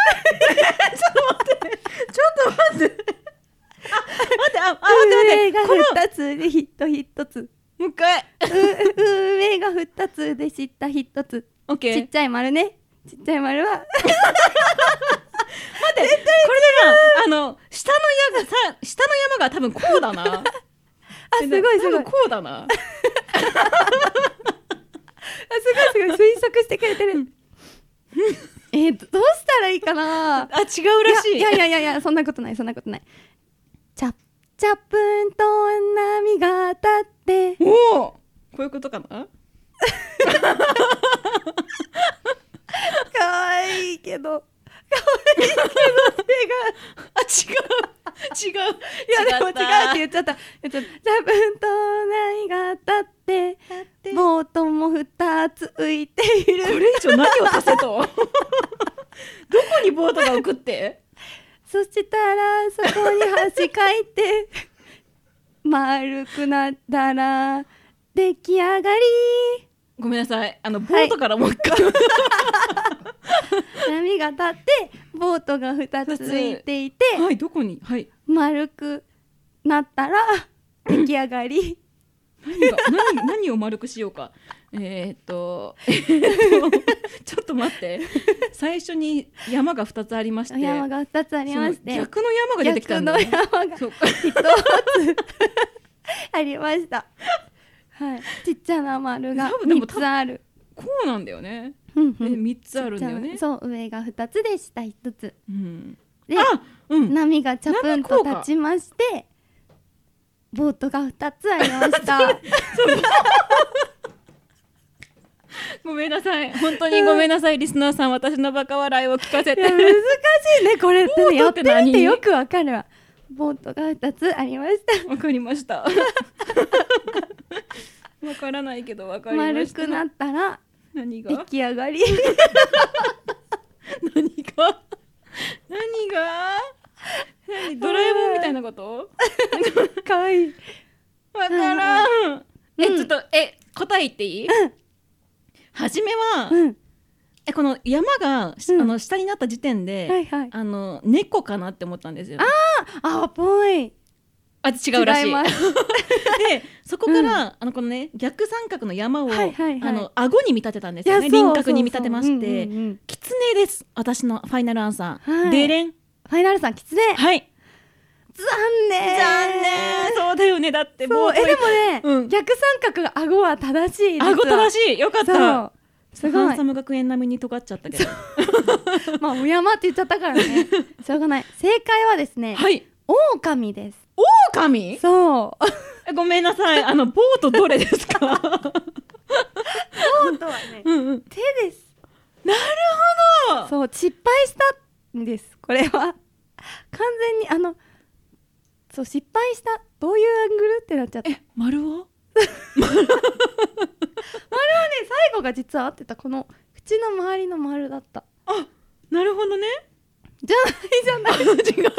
っと待って。上が2つで1つ。 もう一回。 上が2つで下1つ。 オッケー。 ちっちゃい丸ね。ちっちゃい丸は待って、これでな下の山が多分こうだな。 すごいすごい。 こうだな。 すごい推測してくれてる。どうしたらいいかな。 違うらしい。 いやそんなことない。チャッチャップンと波が当たって。 こういうことかな。 かわいいけど手が違う。いやでも違うって言っちゃった。チャップンと波が当たってボートも2つ浮いている。 これ以上何を足せと。どこにボートが浮くって。 そしたらそこに橋書いて丸くなったら出来上がり。 ごめんなさい。ボートからもう一回。 波が立ってボートが2つ浮いていて、 はい、どこに、はい、丸くなったら出来上がり。 何を丸くしようか。ちょっと待って。最初に山が2つありまして、 山が2つありまして、 逆の山が出てきたんだね。 逆の山が1つありました。はい、ちっちゃな丸が3つある。 こうなんだよね。3つあるんだよね。 そう、上が2つで下1つ、で、波がチャプンと立ちまして、ボートが2つありました。 ごめんなさい、本当にごめんなさい、リスナーさん、私のバカ笑いを聞かせて。 難しいねこれってね。やってみてよくわかるわ。ボートが2つありました。 わかりました。わからないけどわかりました。 丸くなったら何が出来上がり。 何ドラえもんみたいなこと？ かわいい。 わからん。ちょっと答え言っていい？初めはこの山が、下になった時点で、 はいはい、 猫かなって思ったんですよ。 ぽい。 違うらしい。 違いますでそこから、このね逆三角の山を、顎に見立てたんですよね。輪郭に見立てまして、キツネです。私のファイナルアンサー。でれん。 ファイナルアンサーキツネ。 はい。 残念。 そうだよね。だってもうでもね、逆三角が顎は正しい。 顎正しい。よかった。 すごい。 ハンサム学園並みに尖っちゃったけど。 まあお山って言っちゃったからね。しょうがない。正解はですね。 はい。 狼です。 狼？ そう。 ごめんなさい。ボートどれですか？ボートはね、手です。 なるほど。 そう、失敗したんです。これは完全にそう失敗した。どういうアングルってなっちゃった。 丸は？ 丸はね、最後が実は合ってた。この口の周りの丸だった。 なるほどね。 じゃない違う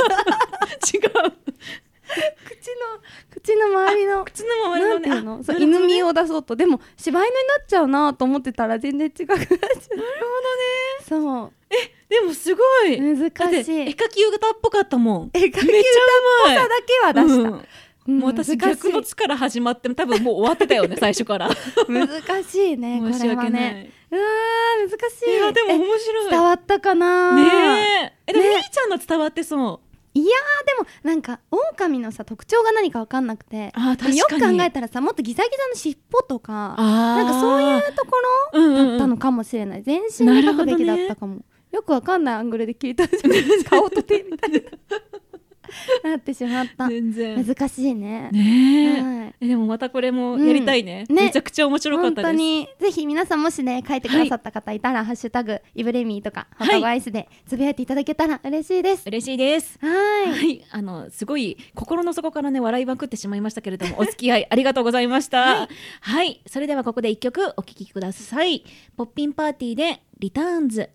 口の周りのね、そう犬耳を出そうと。でも柴犬になっちゃうなと思ってたら全然違くなっちゃう。なるほどね。そう。 でもすごい難しい。 絵描き歌っぽかったもん。 絵描き歌っぽさだけは出した。 もう私逆のつから始まっても多分もう終わってたよね最初から。 難しいね。 申し訳ない。 うわー難しい。 いやでも面白い。 伝わったかな。 ねえ。でもみーちゃんの伝わってそう。 いやーでもなんか狼のさ特徴が何か分かんなくて、 確かによく考えたらさ、もっとギザギザの尻尾とかなんかそういうところだったのかもしれない。全身に描くべきだったかも。よく分かんないアングルで切り取って顔と手みたいななってしまった。 全然難しいね。 でもまたこれもやりたいね。めちゃくちゃ面白かったです。 本当にぜひ皆さんもしね書いてくださった方いたら、ハッシュタグイブレミーとかホットアイスでつぶやいていただけたら嬉しいです。 嬉しいです。すごい心の底からね笑いまくってしまいましたけれども、お付き合いありがとうございました。はい、それではここで一曲お聴きください。ポッピンパーティーでリターンズ。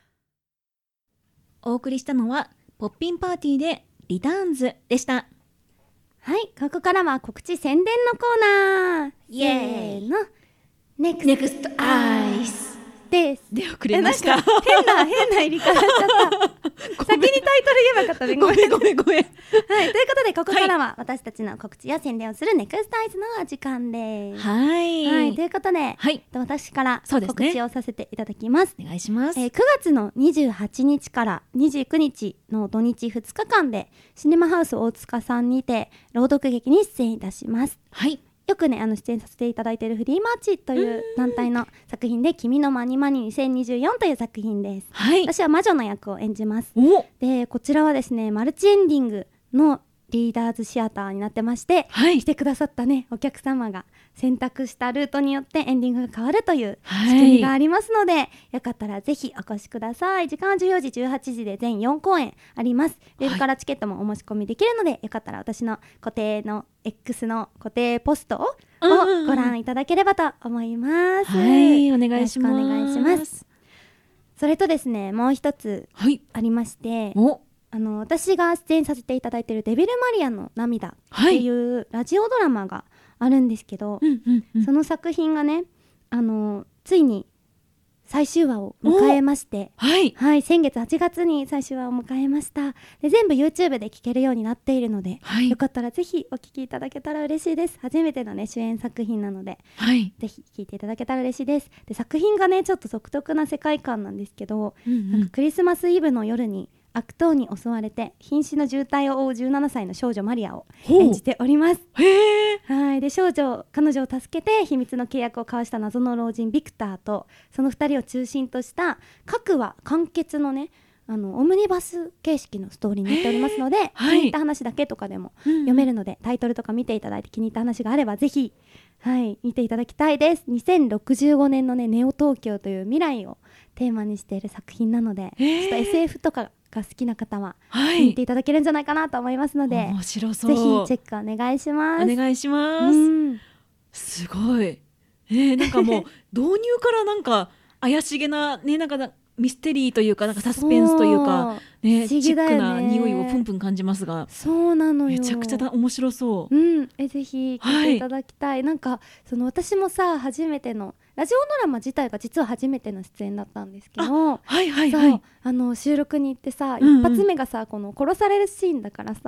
お送りしたのはポッピンパーティーでリターンズでした。 はい、ここからは告知宣伝のコーナー。イエーイのネクストアイスです。 で遅れました。 変な入り方しちゃった先にタイトル言えばよかったね。ごめん。はい、ということでここからは私たちの告知や宣伝をするネクストアイスのお時間です。 はい、 ということで、私から告知をさせていただきます。 お願いします。 9月の28日から29日の土日2日間でシネマハウス大塚さんにて朗読劇に出演いたします。 はい、 よくね出演させていただいているフリーマーチという団体の作品で君のマニマニ2024という作品です。私は魔女の役を演じます。でこちらはですねマルチエンディングのリーダーズシアターになってまして、来てくださったねお客様が選択したルートによってエンディングが変わるという仕組みがありますので、よかったらぜひお越しください。時間は14時18時で全4公演あります。ウェブからチケットもお申し込みできるので、よかったら私の固定の X の固定ポストをご覧いただければと思います。 お願いします。 よろしくお願いします。それとですねもう一つありまして、私が出演させていただいているデビルマリアの涙っていうラジオドラマがあるんですけど、その作品がねついに最終話を迎えまして、先月8月に最終話を迎えました。で全部 YouTube で聴けるようになっているので、よかったらぜひお聴きいただけたら嬉しいです。初めてのね主演作品なので、ぜひ聴いていただけたら嬉しいです。で作品がねちょっと独特な世界観なんですけど、なんかクリスマスイブの夜に悪党に襲われて瀕死の重体を負う17歳の少女マリアを演じております。で彼女を助けて秘密の契約を交わした謎の老人ビクターとその2人を中心とした各話完結のねオムニバス形式のストーリーになっておりますので、気に入った話だけとかでも読めるので、タイトルとか見ていただいて気に入った話があればぜひ、見ていただきたいです。2065年のねネオ東京という未来をテーマにしている作品なので、ちょっと SF とかが好きな方は見ていただけるんじゃないかなと思いますので、 面白そう。 ぜひチェックお願いします。 お願いします。すごい。なんかもう導入からなんか怪しげなねなんかミステリーというかなんかサスペンスというかねチックな匂いをプンプン感じますが、 そうなのよ。 めちゃくちゃ面白そう。 ぜひ聞いていただきたい。なんかその私もさ初めてのラジオドラマ自体が実は初めての出演だったんですけど、 はいはいはい、 そう収録に行ってさ、 うんうん、 一発目がさこの殺されるシーンだからさ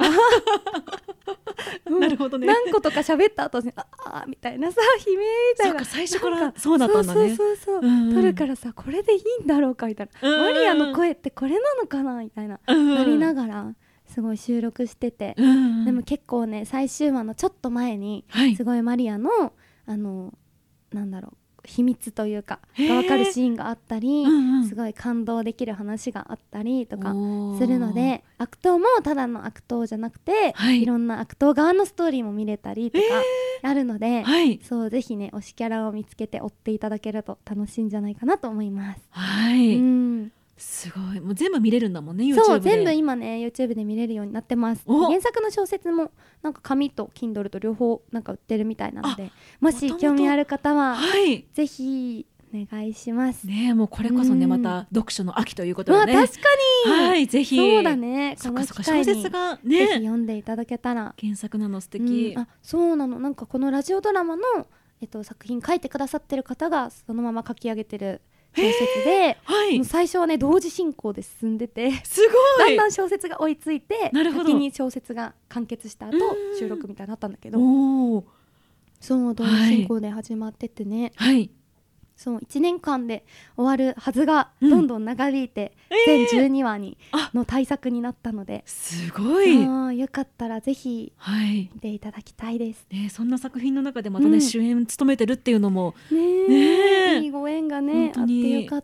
なるほどね、 何個とか喋った後にあみたいなさ悲鳴みたいな、 そうか最初からそうだったんだね、 そう、うんうん、撮るからさこれでいいんだろうかみたいな、うんうん、マリアの声ってこれなのかなみたいな、うんうん、なりながらすごい収録してて、うんうん、でも結構ね最終話のちょっと前に、はい、すごいマリアのなんだろう秘密というかが分かるシーンがあったり、うんうん、すごい感動できる話があったりとかするので、悪党もただの悪党じゃなくて、はい、いろんな悪党側のストーリーも見れたりとかあるので、はい、そうぜひね推しキャラを見つけて追っていただけると楽しいんじゃないかなと思います。 はい、うん、すごい、もう全部見れるんだもんね YouTube で。 そう全部今ね YouTube で見れるようになってます。原作の小説もなんか紙と Kindle と両方なんか売ってるみたいなので、もし興味ある方は、はい、ぜひお願いしますね。 もうこれこそね、また読書の秋ということでね、 確かに、 はい、ぜひそうだね、 そっかそっか、小説がねぜひ読んでいただけたら。 原作なの素敵、 あそうなの、なんかこのラジオドラマの、作品書いてくださってる方がそのまま書き上げてる小説で、はい、もう最初はね同時進行で進んでて、 すごいだんだん小説が追いついて、先に小説が完結した後収録みたいになったんだけど、そう同時進行で始まっててね、はい、そう1年間で終わるはずがどんどん長引いて、全12話の大作になったので、 すごいよかったらぜひ見ていただきたいです、 そんな作品の中でまたね、主演務めてるっていうのもいいご縁がねあってよかった。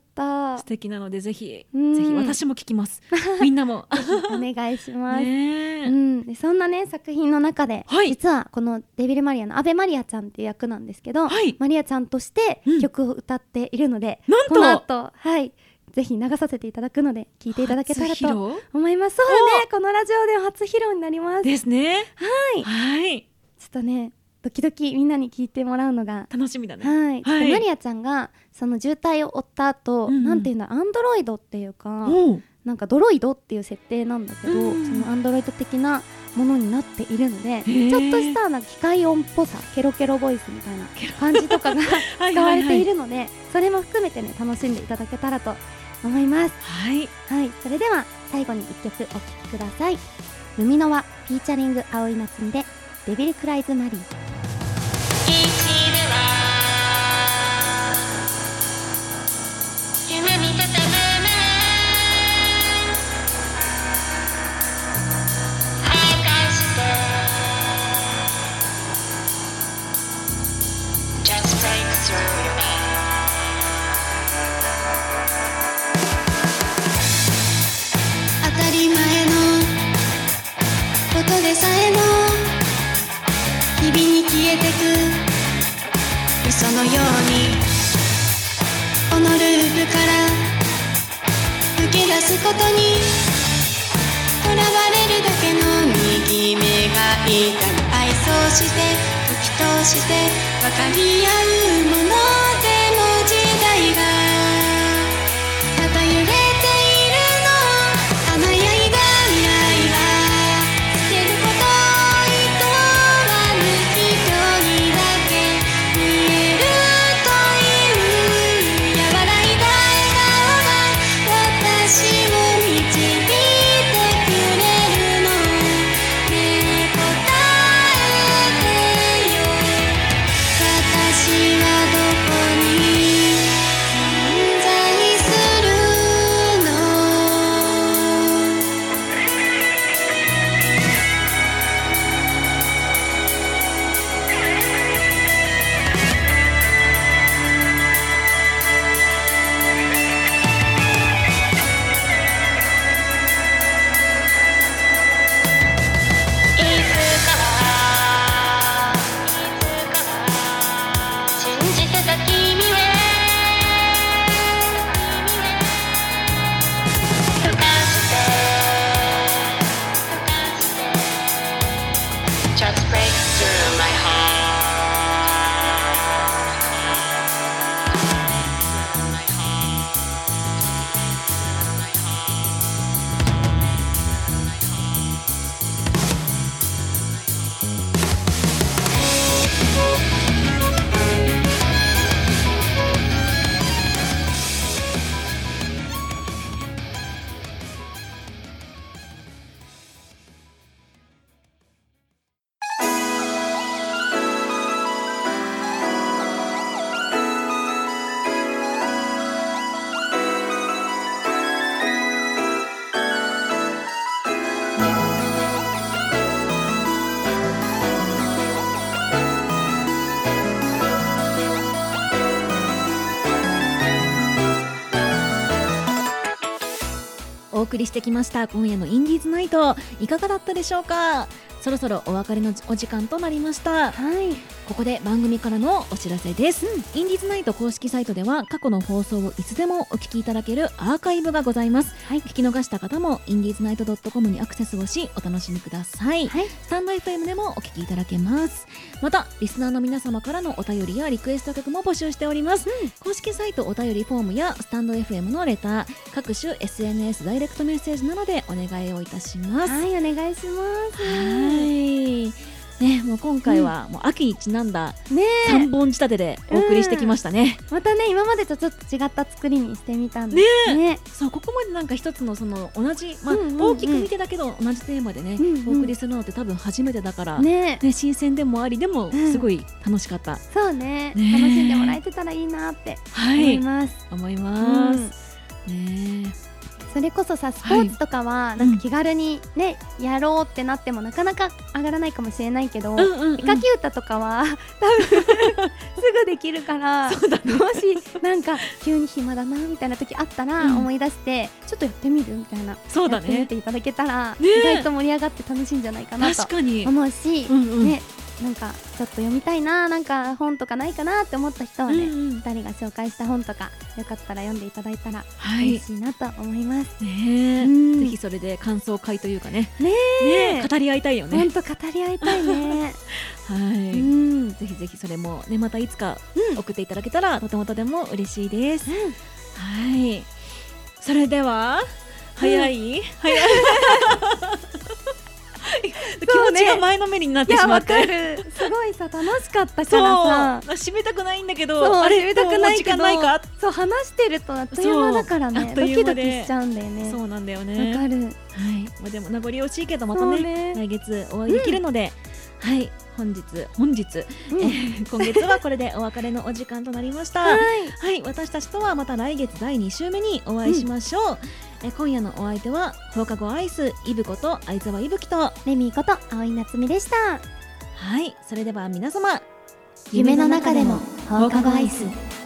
素敵なのでぜひ私も聞きますみんなもお願いします、でそんなね作品の中で、実はこのデビルマリアの阿部マリアちゃんっていう役なんですけど、マリアちゃんとして曲を歌っているので、 なんとこの後ぜひ流させていただくので聞いていただけたらと思います。そうだね、このラジオでは初披露になりますですね。 はい、ちょっとねドキドキみんなに聞いてもらうのが楽しみだね。 はい、マリアちゃんがその渋滞を追った後、なんていうんだ、アンドロイドっていうか、なんかドロイドっていう設定なんだけど、そのアンドロイド的なものになっているので、ちょっとしたなんか機械音っぽさ、ケロケロボイスみたいな感じとかが使われているので、それも含めてね楽しんでいただけたらと思います。 はい、 それでは最後に1曲お聴きください。ルミノワフィーチャリング青い夏美でデビルクライズマリー。 当たり前のことでさえも日々に消えてく嘘のように、このループから抜け出すことにとらわれるだけの右目が痛む。愛想して時として分かり合うものでも時代がまた揺れているの。華やいだ未来は捨てることを厭わぬ人にだけ見えるという和らいだ笑顔が私を導いてくれるの。ねえ答えてよ、私はどこに送りしてきました今夜のインディーズナイト、いかがだったでしょうか。そろそろお別れのお時間となりました。 はいここで番組からのお知らせです、インディーズナイト公式サイトでは過去の放送をいつでもお聞きいただけるアーカイブがございます、聞き逃した方もインディーズナイト .com にアクセスをしお楽しみください、スタンド FM でもお聞きいただけます。またリスナーの皆様からのお便りやリクエスト曲も募集しております、公式サイトお便りフォームやスタンド FM のレター、各種 SNS ダイレクトメッセージなどでお願いをいたします。 はい、お願いします。 はいね、もう今回はもう秋にちなんだね 3本仕立てでお送りしてきましたね、 またね今までとちょっと違った作りにしてみたんでね。 そうここまでなんか一つのその同じ、大きく見てだけど同じテーマでね、お送りするのって多分初めてだから、ね新鮮でもありでもすごい楽しかった、 そうね楽しんでもらえてたらいいなって思います、 思います、ねそれこそさスポーツとかはなんか気軽にね、やろうってなってもなかなか上がらないかもしれないけど、絵描き歌とかは多分すぐできるからそうだね、 もしなんか急に暇だなみたいな時あったら思い出してちょっとやってみるみたいな、 そうだね、 やってみていただけたら意外と盛り上がって楽しいんじゃないかなと思うし、ねなんかちょっと読みたいな、なんか本とかないかなって思った人はね、2人が紹介した本とかよかったら読んでいただいたら嬉しいなと思います、 ぜひそれで感想会というかね語り合いたいよね。 本当語り合いたいねはい、ぜひぜひそれもねまたいつか送っていただけたらとてもとても嬉しいです、はい、それでは早い気持ちが前のめりになってしまって、 いやわかる、すごいさ楽しかったからさ締めたくないんだけど、あれ締めたくないけどもう時間ないか、 そう話してるとあっという間だからね、ドキドキしちゃうんだよね。 そうなんだよね、 わかる、 はい、まあ、でも名残惜しいけどまたね来月お会いできるので、はい本日、今月はこれでお別れのお時間となりましたはい、私たちとはまた来月第2週目にお会いしましょう、今夜のお相手は放課後アイスイブこと相沢いぶきとレミーこと青井夏美でした。 はい、それでは皆様夢の中でも放課後アイス。